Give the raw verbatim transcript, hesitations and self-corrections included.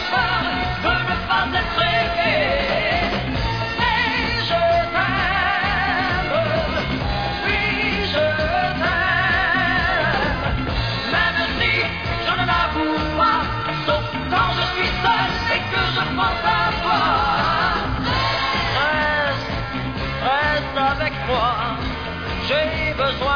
peur de ne pas être aimé. Mais je t'aime, oui je t'aime, même si je ne l'avoue pas, sauf quand je suis seul et que je pense à toi. Reste, reste avec moi, j'ai besoin